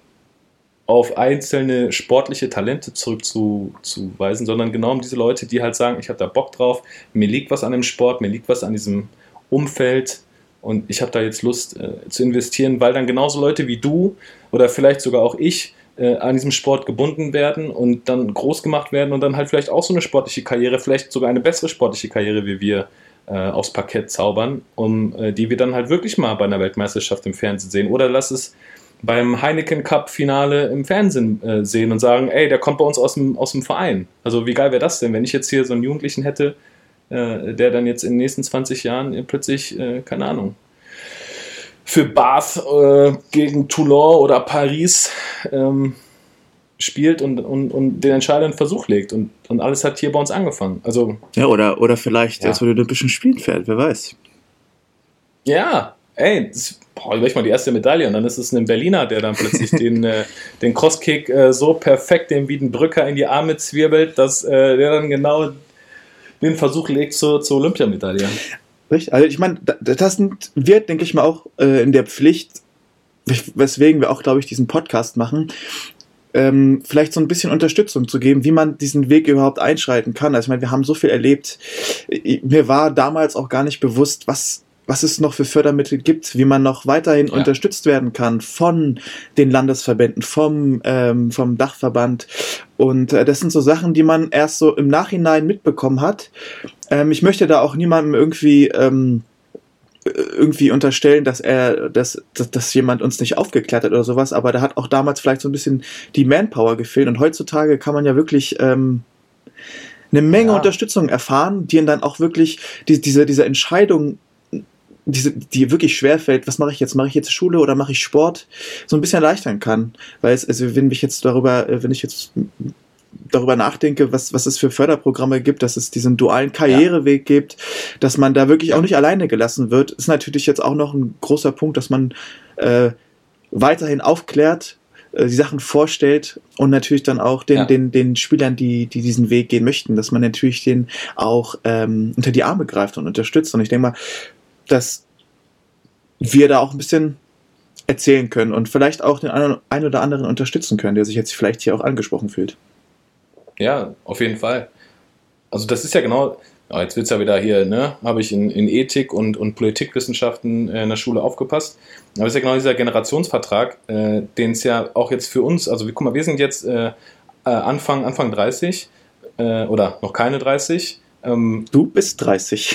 auf einzelne sportliche Talente zurückzuweisen, sondern genau um diese Leute, die halt sagen, ich habe da Bock drauf, mir liegt was an dem Sport, mir liegt was an diesem Umfeld, und ich habe da jetzt Lust äh, zu investieren, weil dann genauso Leute wie du oder vielleicht sogar auch ich äh, an diesem Sport gebunden werden und dann groß gemacht werden und dann halt vielleicht auch so eine sportliche Karriere, vielleicht sogar eine bessere sportliche Karriere wie wir äh, aufs Parkett zaubern, um äh, die wir dann halt wirklich mal bei einer Weltmeisterschaft im Fernsehen sehen. Oder lass es beim Heineken Cup Finale im Fernsehen äh, sehen und sagen, ey, der kommt bei uns aus dem, aus dem Verein. Also wie geil wäre das denn, wenn ich jetzt hier so einen Jugendlichen hätte, der dann jetzt in den nächsten zwanzig Jahren plötzlich, äh, keine Ahnung, für Bath äh, gegen Toulon oder Paris ähm, spielt und, und, und den entscheidenden Versuch legt. Und, und alles hat hier bei uns angefangen. Also, ja, oder, oder vielleicht ja. jetzt, wo die Olympischen Spielen fährt, wer weiß. Ja, ey, das, boah, gleich mal die erste Medaille und dann ist es ein Berliner, der dann plötzlich den, äh, den Crosskick äh, so perfekt dem Wiedenbrücker in die Arme zwirbelt, dass äh, der dann genau den Versuch legt zur, zur Olympiamedaille. Richtig, also ich meine, das wird, denke ich mal, auch äh, in der Pflicht, weswegen wir auch, glaube ich, diesen Podcast machen, ähm, vielleicht so ein bisschen Unterstützung zu geben, wie man diesen Weg überhaupt einschreiten kann. Also ich meine, wir haben so viel erlebt. Mir war damals auch gar nicht bewusst, was was es noch für Fördermittel gibt, wie man noch weiterhin ja. unterstützt werden kann von den Landesverbänden, vom, ähm, vom Dachverband. Und äh, das sind so Sachen, die man erst so im Nachhinein mitbekommen hat. Ähm, ich möchte da auch niemandem irgendwie ähm, irgendwie unterstellen, dass er, dass, dass, dass jemand uns nicht aufgeklärt hat oder sowas, aber da hat auch damals vielleicht so ein bisschen die Manpower gefehlt. Und heutzutage kann man ja wirklich ähm, eine Menge ja. Unterstützung erfahren, die dann auch wirklich die, diese, diese Entscheidung, diese, die wirklich schwerfällt, was mache ich jetzt? Mache ich jetzt Schule oder mache ich Sport? So ein bisschen erleichtern kann. Weil es, also wenn ich jetzt darüber, wenn ich jetzt darüber nachdenke, was, was es für Förderprogramme gibt, dass es diesen dualen Karriereweg ja. gibt, dass man da wirklich auch nicht alleine gelassen wird, ist natürlich jetzt auch noch ein großer Punkt, dass man äh, weiterhin aufklärt, äh, die Sachen vorstellt und natürlich dann auch den, ja. den, den Spielern, die, die diesen Weg gehen möchten, dass man natürlich den auch ähm, unter die Arme greift und unterstützt. Und ich denke mal, dass wir da auch ein bisschen erzählen können und vielleicht auch den einen oder anderen unterstützen können, der sich jetzt vielleicht hier auch angesprochen fühlt. Ja, auf jeden Fall. Also das ist ja genau, oh, jetzt wird es ja wieder hier, ne, habe ich in, in Ethik und, und Politikwissenschaften in der Schule aufgepasst, aber es ist ja genau dieser Generationsvertrag, äh, den es ja auch jetzt für uns, also guck mal, wir sind jetzt äh, Anfang, Anfang dreißig äh, oder noch keine dreißig. Ähm, du bist dreißig.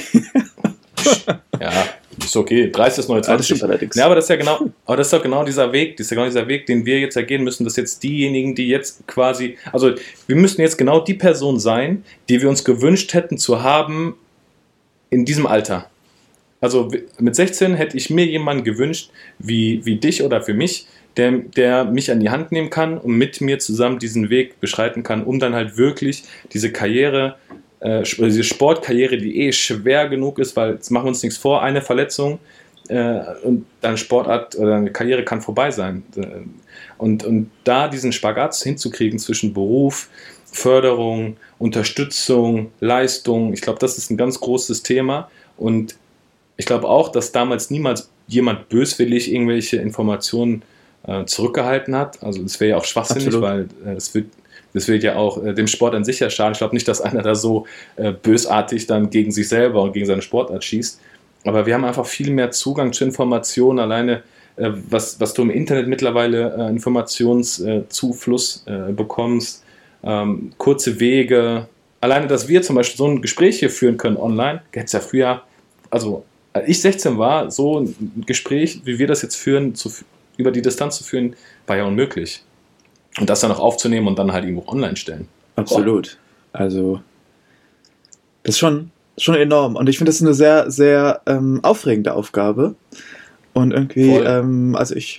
Ja, ist okay. dreißig ist neunundzwanzig. Ja, das stimmt allerdings. Ja, aber das ist ja genau, aber das ist doch genau dieser Weg, das ist ja genau dieser Weg, den wir jetzt ergehen müssen, dass jetzt diejenigen, die jetzt quasi, also wir müssen jetzt genau die Person sein, die wir uns gewünscht hätten zu haben in diesem Alter. Also mit sechzehn hätte ich mir jemanden gewünscht, wie, wie dich oder für mich, der, der mich an die Hand nehmen kann und mit mir zusammen diesen Weg beschreiten kann, um dann halt wirklich diese Karriere Äh, diese Sportkarriere, die eh schwer genug ist, weil jetzt machen wir uns nichts vor, eine Verletzung äh, und deine Sportart oder deine Karriere kann vorbei sein. Und, und da diesen Spagat hinzukriegen zwischen Beruf, Förderung, Unterstützung, Leistung, ich glaube, das ist ein ganz großes Thema und ich glaube auch, dass damals niemals jemand böswillig irgendwelche Informationen äh, zurückgehalten hat. Also das wäre ja auch schwachsinnig, Absolut. weil äh, es wird Das wird ja auch äh, dem Sport an sich ja schaden. Ich glaube nicht, dass einer da so äh, bösartig dann gegen sich selber und gegen seine Sportart schießt. Aber wir haben einfach viel mehr Zugang zu Informationen. Alleine, äh, was, was du im Internet mittlerweile äh, Informationszufluss äh, bekommst, ähm, kurze Wege. Alleine, dass wir zum Beispiel so ein Gespräch hier führen können online, hätte es ja früher, also als ich sechzehn war, so ein Gespräch, wie wir das jetzt führen, zu, über die Distanz zu führen, war ja unmöglich. Und das dann noch aufzunehmen und dann halt irgendwo online stellen. Absolut. Oh. Also, das ist schon, schon enorm. Und ich finde, das ist eine sehr, sehr ähm, aufregende Aufgabe. Und irgendwie, ähm, also ich,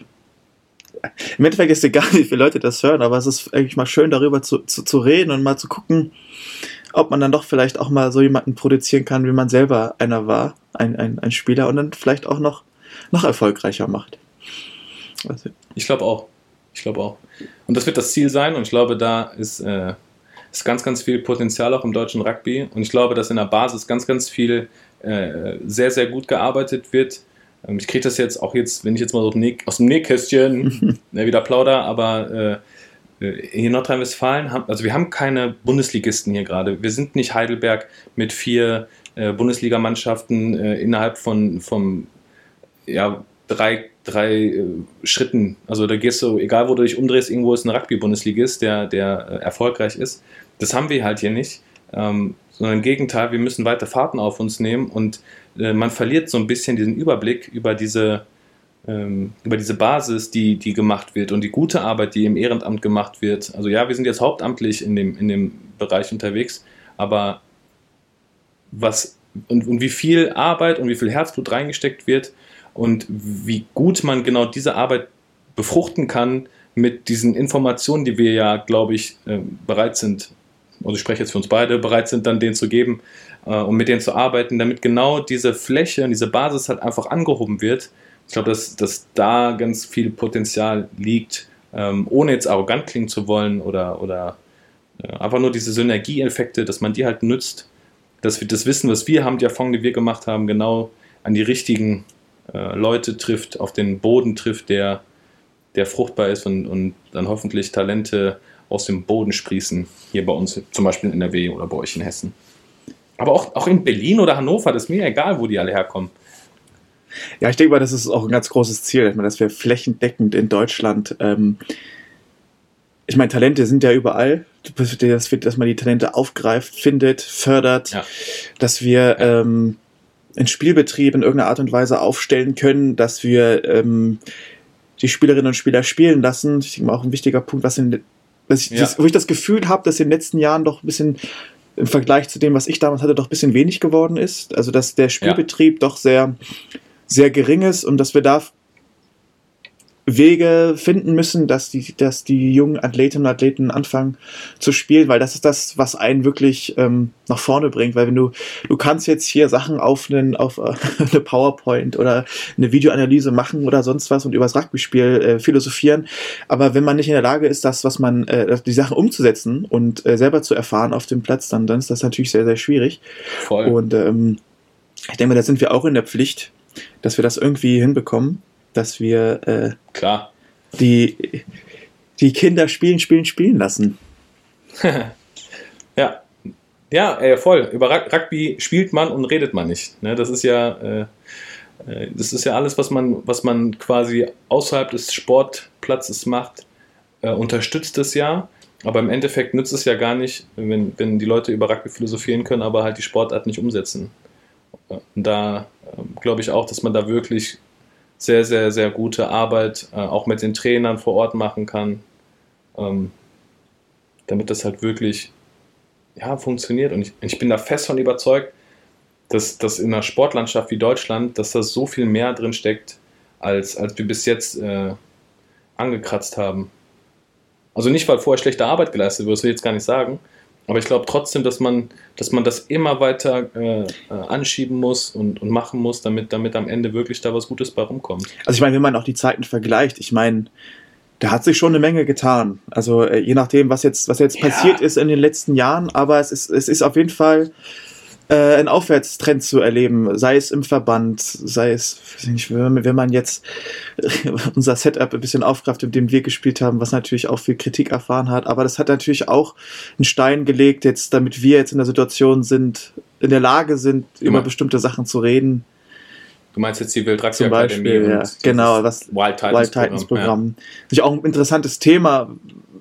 im Endeffekt ist egal, wie viele Leute das hören, aber es ist eigentlich mal schön, darüber zu, zu, zu reden und mal zu gucken, ob man dann doch vielleicht auch mal so jemanden produzieren kann, wie man selber einer war, ein, ein, ein Spieler, und dann vielleicht auch noch, noch erfolgreicher macht. Also, ich glaube auch. Ich glaube auch. Und das wird das Ziel sein und ich glaube, da ist, äh, ist ganz, ganz viel Potenzial auch im deutschen Rugby und ich glaube, dass in der Basis ganz, ganz viel äh, sehr, sehr gut gearbeitet wird. Ähm, ich kriege das jetzt auch jetzt, wenn ich jetzt mal so aus dem Nähkästchen äh, wieder plauder, aber äh, hier in Nordrhein-Westfalen, haben, also wir haben keine Bundesligisten hier gerade. Wir sind nicht Heidelberg mit vier äh, Bundesligamannschaften äh, innerhalb von vom, ja, drei drei äh, Schritten, also da gehst du, egal wo du dich umdrehst, irgendwo ist ein Rugby-Bundesligist, der, der äh, erfolgreich ist. Das haben wir halt hier nicht, ähm, sondern im Gegenteil, wir müssen weite Fahrten auf uns nehmen und äh, man verliert so ein bisschen diesen Überblick über diese, ähm, über diese Basis, die, die gemacht wird und die gute Arbeit, die im Ehrenamt gemacht wird. Also ja, wir sind jetzt hauptamtlich in dem, in dem Bereich unterwegs, aber was und, und wie viel Arbeit und wie viel Herzblut reingesteckt wird, und wie gut man genau diese Arbeit befruchten kann mit diesen Informationen, die wir ja, glaube ich, bereit sind, also ich spreche jetzt für uns beide, bereit sind, dann denen zu geben, um mit denen zu arbeiten, damit genau diese Fläche, diese Basis halt einfach angehoben wird. Ich glaube, dass, dass da ganz viel Potenzial liegt, ohne jetzt arrogant klingen zu wollen oder, oder einfach nur diese Synergieeffekte, dass man die halt nützt, dass wir das Wissen, was wir haben, die Erfahrungen, die wir gemacht haben, genau an die richtigen Leute trifft, auf den Boden trifft, der, der fruchtbar ist und, und dann hoffentlich Talente aus dem Boden sprießen, hier bei uns, zum Beispiel in N R W oder bei euch in Hessen. Aber auch, auch in Berlin oder Hannover, das ist mir egal, wo die alle herkommen. Ja, ich denke mal, das ist auch ein ganz großes Ziel, dass wir flächendeckend in Deutschland, ähm, ich meine, Talente sind ja überall, dass, wir, dass man die Talente aufgreift, findet, fördert, ja. dass wir ja. ähm, einen Spielbetrieb in irgendeiner Art und Weise aufstellen können, dass wir ähm, die Spielerinnen und Spieler spielen lassen. Ich denke mal auch ein wichtiger Punkt, was in, was ich, ja. das, wo ich das Gefühl habe, dass in den letzten Jahren doch ein bisschen im Vergleich zu dem, was ich damals hatte, doch ein bisschen wenig geworden ist. Also dass der Spielbetrieb ja. doch sehr, sehr gering ist und dass wir da Wege finden müssen, dass die, dass die jungen Athletinnen und Athleten anfangen zu spielen, weil das ist das, was einen wirklich ähm, nach vorne bringt, weil wenn du, du kannst jetzt hier Sachen auf, einen, auf äh, eine PowerPoint oder eine Videoanalyse machen oder sonst was und über das Rugby-Spiel äh, philosophieren, aber wenn man nicht in der Lage ist, das, was man, äh, die Sachen umzusetzen und äh, selber zu erfahren auf dem Platz, dann, dann ist das natürlich sehr, sehr schwierig. Voll. Und ähm, ich denke, da sind wir auch in der Pflicht, dass wir das irgendwie hinbekommen, dass wir äh, Klar. Die, die Kinder spielen, spielen, spielen lassen. ja, ja, ey, voll. Über Rugby spielt man und redet man nicht. Ne? Das ist ja, äh, das ist ja alles, was man, was man quasi außerhalb des Sportplatzes macht, äh, unterstützt es ja. Aber im Endeffekt nützt es ja gar nicht, wenn, wenn die Leute über Rugby philosophieren können, aber halt die Sportart nicht umsetzen. Und da äh, glaube ich auch, dass man da wirklich sehr, sehr, sehr gute Arbeit äh, auch mit den Trainern vor Ort machen kann, ähm, damit das halt wirklich ja, funktioniert. Und ich, ich bin da fest von überzeugt, dass, dass in einer Sportlandschaft wie Deutschland, dass da so viel mehr drin steckt, als, als wir bis jetzt äh, angekratzt haben. Also nicht, weil vorher schlechte Arbeit geleistet wurde, das will ich jetzt gar nicht sagen, aber ich glaube trotzdem, dass man, dass man das immer weiter äh, anschieben muss und, und machen muss, damit, damit am Ende wirklich da was Gutes bei rumkommt. Also ich meine, wenn man auch die Zeiten vergleicht, ich meine, da hat sich schon eine Menge getan. Also äh, je nachdem, was jetzt, was jetzt ja. passiert ist in den letzten Jahren, aber es ist, es ist auf jeden Fall äh, ein Aufwärtstrend zu erleben, sei es im Verband, sei es, weiß nicht, wenn man jetzt unser Setup ein bisschen aufgreift, mit dem wir gespielt haben, was natürlich auch viel Kritik erfahren hat, aber das hat natürlich auch einen Stein gelegt, jetzt, damit wir jetzt in der Situation sind, in der Lage sind, Immer. über bestimmte Sachen zu reden. Du meinst jetzt die Wild Rugby Zum Beispiel, Akademie ja, genau, das Wild Titans, Wild Titans Programm. Ja. Natürlich auch ein interessantes Thema,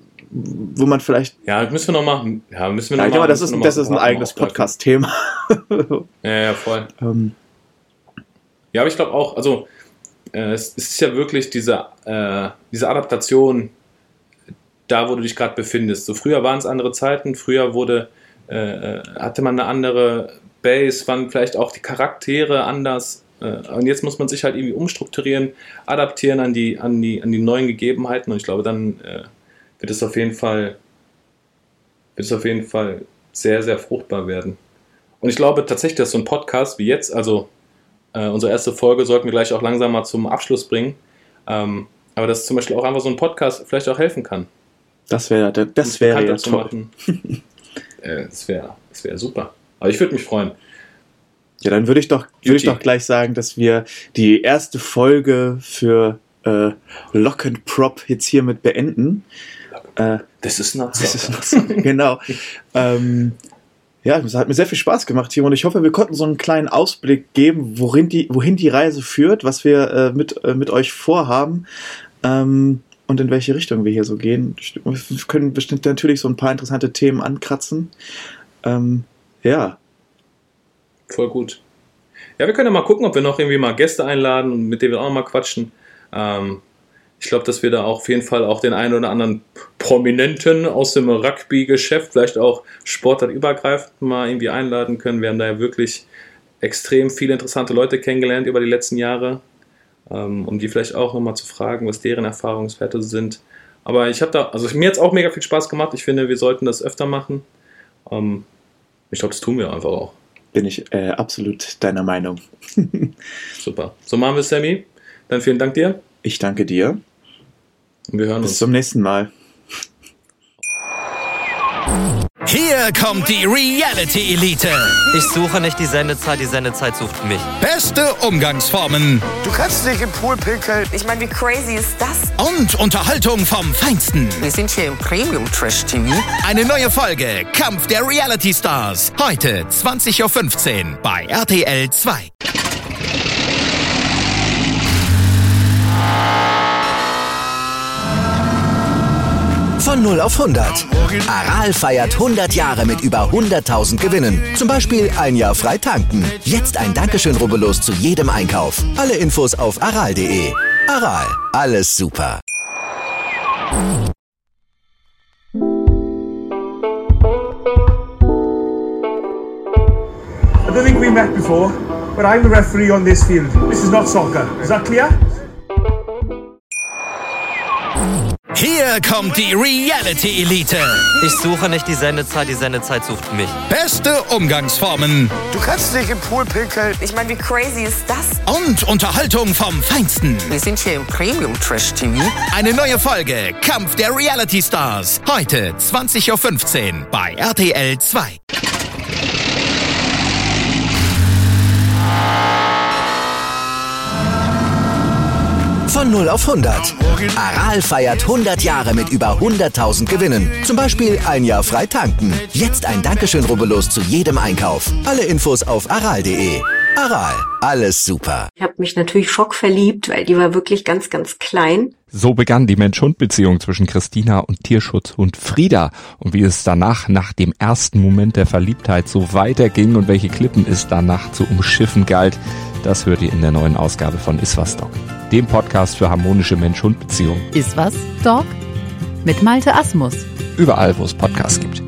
wo man vielleicht... Ja, müssen wir noch machen. Ja, müssen wir noch ja, ich machen. glaube, das ist, das ist ein eigenes Podcast-Thema. ja, ja, voll. ähm. Ja, aber ich glaube auch, also äh, es, es ist ja wirklich diese, äh, diese Adaptation da, wo du dich gerade befindest. So früher waren es andere Zeiten, früher wurde, äh, hatte man eine andere Base, waren vielleicht auch die Charaktere anders. Äh, und jetzt muss man sich halt irgendwie umstrukturieren, adaptieren an die, an die, an die neuen Gegebenheiten. Und ich glaube, dann äh, wird es auf jeden Fall, wird es auf jeden Fall sehr, sehr fruchtbar werden. Und ich glaube tatsächlich, dass so ein Podcast wie jetzt, also äh, unsere erste Folge, sollten wir gleich auch langsam mal zum Abschluss bringen. Ähm, aber dass zum Beispiel auch einfach so ein Podcast vielleicht auch helfen kann. Das wäre das wäre ja toll. äh, das wäre das wäre super. Aber ich würde mich freuen. Ja, dann würde ich doch würde ich doch gleich sagen, dass wir die erste Folge für äh, Lock and Prop jetzt hiermit beenden. Äh, das ist not so. Das ist not so. Genau. ähm, ja, es hat mir sehr viel Spaß gemacht hier und ich hoffe, wir konnten so einen kleinen Ausblick geben, wohin die, wohin die Reise führt, was wir äh, mit, äh, mit euch vorhaben ähm, und in welche Richtung wir hier so gehen. Wir können bestimmt natürlich so ein paar interessante Themen ankratzen. Ähm, ja. Voll gut. Ja, wir können ja mal gucken, ob wir noch irgendwie mal Gäste einladen und mit denen wir auch mal quatschen. Ähm, ich glaube, dass wir da auch auf jeden Fall auch den einen oder anderen Prominenten aus dem Rugby-Geschäft, vielleicht auch sportartübergreifend mal irgendwie einladen können. Wir haben da ja wirklich extrem viele interessante Leute kennengelernt über die letzten Jahre, ähm, um die vielleicht auch nochmal zu fragen, was deren Erfahrungswerte sind. Aber ich habe da, also mir hat es auch mega viel Spaß gemacht. Ich finde, wir sollten das öfter machen. Ähm, ich glaube, das tun wir einfach auch. Bin ich äh, absolut deiner Meinung. Super. So machen wir es, Sammy. Dann vielen Dank dir. Ich danke dir. Und wir hören Bis uns. Bis zum nächsten Mal. Hier kommt die Reality Elite. Ich suche nicht die Sendezeit, die Sendezeit sucht mich. Beste Umgangsformen. Du kannst nicht im Pool pinkeln. Ich meine, wie crazy ist das? Und Unterhaltung vom Feinsten. Wir sind hier im Premium Trash T V. Eine neue Folge Kampf der Reality Stars. Heute zwanzig Uhr fünfzehn bei R T L zwei. Von null auf hundert. Aral feiert hundert Jahre mit über hunderttausend Gewinnen. Zum Beispiel ein Jahr frei tanken. Jetzt ein Dankeschön, rubbellos zu jedem Einkauf. Alle Infos auf aral punkt de. Aral, alles super. I don't think we met before, but I'm the referee on this field. This is not soccer. Is that clear? Hier kommt die Reality Elite. Ich suche nicht die Sendezeit, die Sendezeit sucht mich. Beste Umgangsformen Du kannst nicht im Pool pinkeln. Ich meine, wie crazy ist das? und Unterhaltung vom Feinsten. Wir sind hier im Premium Trash T V. Eine neue Folge Kampf der Reality Stars. Heute zwanzig Uhr fünfzehn bei R T L zwei. Von null auf hundert. Aral feiert hundert Jahre mit über hunderttausend Gewinnen. Zum Beispiel ein Jahr frei tanken. Jetzt ein Dankeschön, rubbellos zu jedem Einkauf. Alle Infos auf aral punkt de. Aral, alles super. Ich habe mich natürlich schockverliebt, weil die war wirklich ganz, ganz klein. So begann die Mensch-Hund-Beziehung zwischen Christina und Tierschutzhund Frieda. Und wie es danach, nach dem ersten Moment der Verliebtheit, so weiterging und welche Klippen es danach zu umschiffen galt, das hört ihr in der neuen Ausgabe von Iswas Dog, dem Podcast für harmonische Mensch-Hund-Beziehungen. Iswas Dog? Mit Malte Asmus. Überall, wo es Podcasts gibt.